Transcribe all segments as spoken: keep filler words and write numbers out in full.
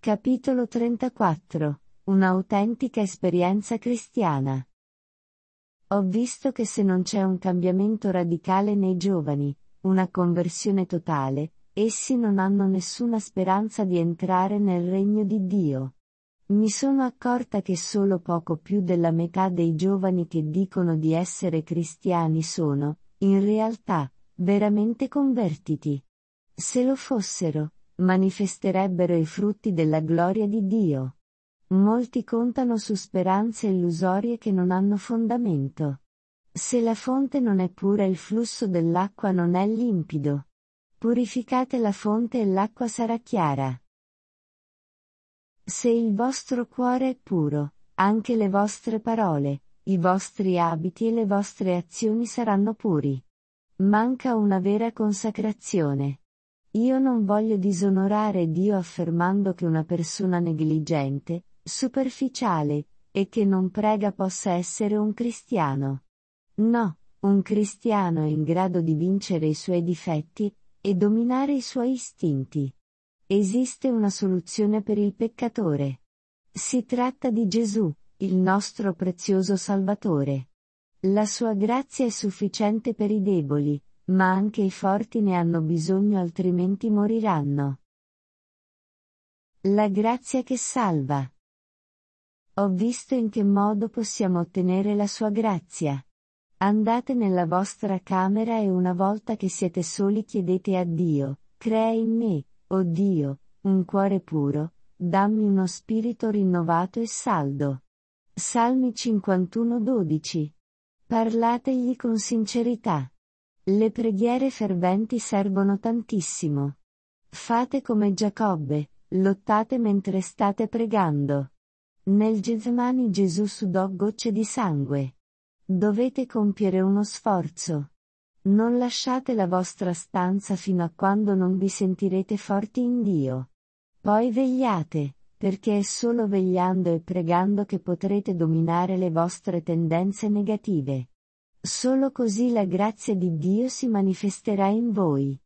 Capitolo trentaquattro. Un'autentica esperienza cristiana. Ho visto che se non c'è un cambiamento radicale nei giovani, una conversione totale, essi non hanno nessuna speranza di entrare nel regno di Dio. Mi sono accorta che solo poco più della metà dei giovani che dicono di essere cristiani sono, in realtà, veramente convertiti. Se lo fossero, manifesterebbero i frutti della gloria di Dio. Molti contano su speranze illusorie che non hanno fondamento. Se la fonte non è pura, il flusso dell'acqua non è limpido. Purificate la fonte e l'acqua sarà chiara. Se il vostro cuore è puro, anche le vostre parole, i vostri abiti e le vostre azioni saranno puri. Manca una vera consacrazione. Io non voglio disonorare Dio affermando che una persona negligente, superficiale, e che non prega possa essere un cristiano. No, un cristiano è in grado di vincere i suoi difetti, e dominare i suoi istinti. Esiste una soluzione per il peccatore. Si tratta di Gesù, il nostro prezioso Salvatore. La sua grazia è sufficiente per i deboli, ma anche i forti ne hanno bisogno, altrimenti moriranno. La grazia che salva. Ho visto in che modo possiamo ottenere la sua grazia. Andate nella vostra camera e una volta che siete soli chiedete a Dio: crea in me, o Dio, un cuore puro, dammi uno spirito rinnovato e saldo. Salmi cinquantuno dodici. Parlategli con sincerità. Le preghiere ferventi servono tantissimo. Fate come Giacobbe, lottate mentre state pregando. Nel Getsemani Gesù sudò gocce di sangue. Dovete compiere uno sforzo. Non lasciate la vostra stanza fino a quando non vi sentirete forti in Dio. Poi vegliate, perché è solo vegliando e pregando che potrete dominare le vostre tendenze negative. Solo così la grazia di Dio si manifesterà in voi.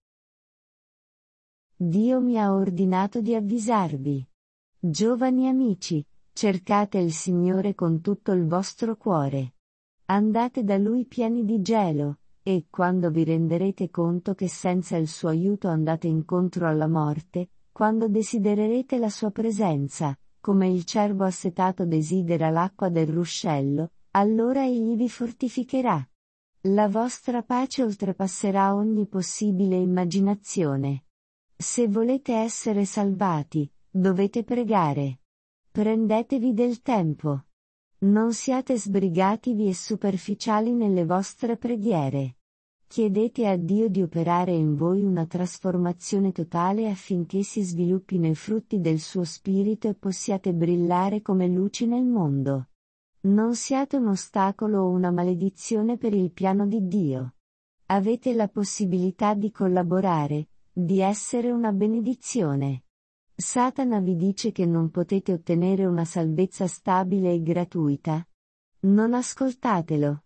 Dio mi ha ordinato di avvisarvi. Giovani amici, cercate il Signore con tutto il vostro cuore. Andate da Lui pieni di gelo, e quando vi renderete conto che senza il suo aiuto andate incontro alla morte, quando desidererete la sua presenza, come il cervo assetato desidera l'acqua del ruscello, allora egli vi fortificherà. La vostra pace oltrepasserà ogni possibile immaginazione. Se volete essere salvati, dovete pregare. Prendetevi del tempo. Non siate sbrigativi e superficiali nelle vostre preghiere. Chiedete a Dio di operare in voi una trasformazione totale affinché si sviluppino i frutti del suo spirito e possiate brillare come luci nel mondo. Non siate un ostacolo o una maledizione per il piano di Dio. Avete la possibilità di collaborare, di essere una benedizione. Satana vi dice che non potete ottenere una salvezza stabile e gratuita? Non ascoltatelo.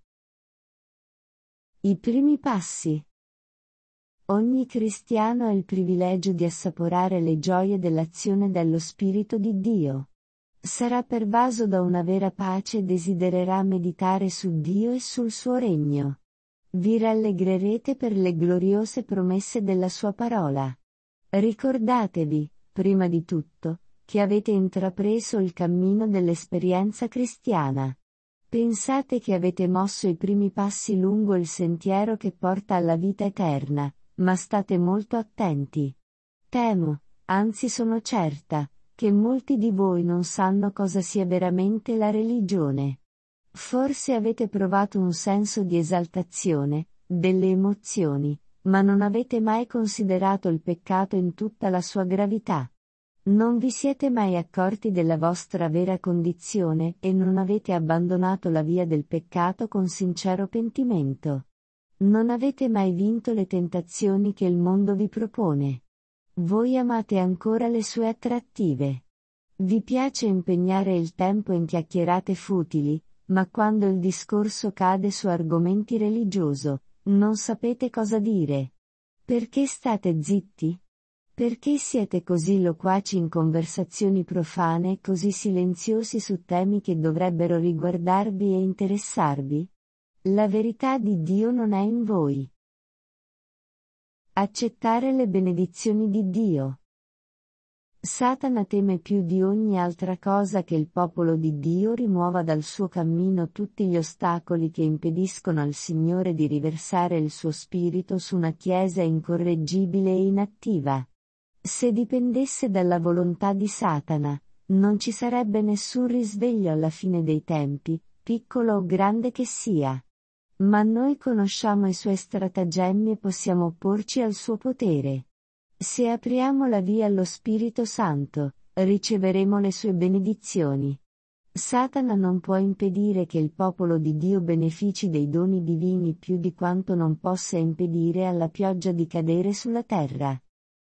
I primi passi. Ogni cristiano ha il privilegio di assaporare le gioie dell'azione dello Spirito di Dio. Sarà pervaso da una vera pace e desidererà meditare su Dio e sul suo regno. Vi rallegrerete per le gloriose promesse della sua parola. Ricordatevi, prima di tutto, che avete intrapreso il cammino dell'esperienza cristiana. Pensate che avete mosso i primi passi lungo il sentiero che porta alla vita eterna, ma state molto attenti. Temo, anzi sono certa, che molti di voi non sanno cosa sia veramente la religione. Forse avete provato un senso di esaltazione, delle emozioni, ma non avete mai considerato il peccato in tutta la sua gravità. Non vi siete mai accorti della vostra vera condizione e non avete abbandonato la via del peccato con sincero pentimento. Non avete mai vinto le tentazioni che il mondo vi propone. Voi amate ancora le sue attrattive. Vi piace impegnare il tempo in chiacchierate futili, ma quando il discorso cade su argomenti religiosi, non sapete cosa dire. Perché state zitti? Perché siete così loquaci in conversazioni profane e così silenziosi su temi che dovrebbero riguardarvi e interessarvi? La verità di Dio non è in voi. Accettare le benedizioni di Dio. Satana teme più di ogni altra cosa che il popolo di Dio rimuova dal suo cammino tutti gli ostacoli che impediscono al Signore di riversare il suo spirito su una Chiesa incorreggibile e inattiva. Se dipendesse dalla volontà di Satana, non ci sarebbe nessun risveglio alla fine dei tempi, piccolo o grande che sia. Ma noi conosciamo i suoi stratagemmi e possiamo opporci al suo potere. Se apriamo la via allo Spirito Santo, riceveremo le sue benedizioni. Satana non può impedire che il popolo di Dio benefici dei doni divini più di quanto non possa impedire alla pioggia di cadere sulla terra.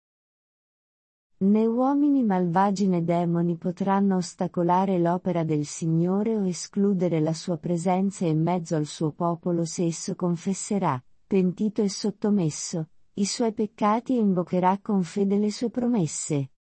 Né uomini malvagi né demoni potranno ostacolare l'opera del Signore o escludere la sua presenza in mezzo al suo popolo se esso confesserà, pentito e sottomesso, i suoi peccati e invocherà con fede le sue promesse.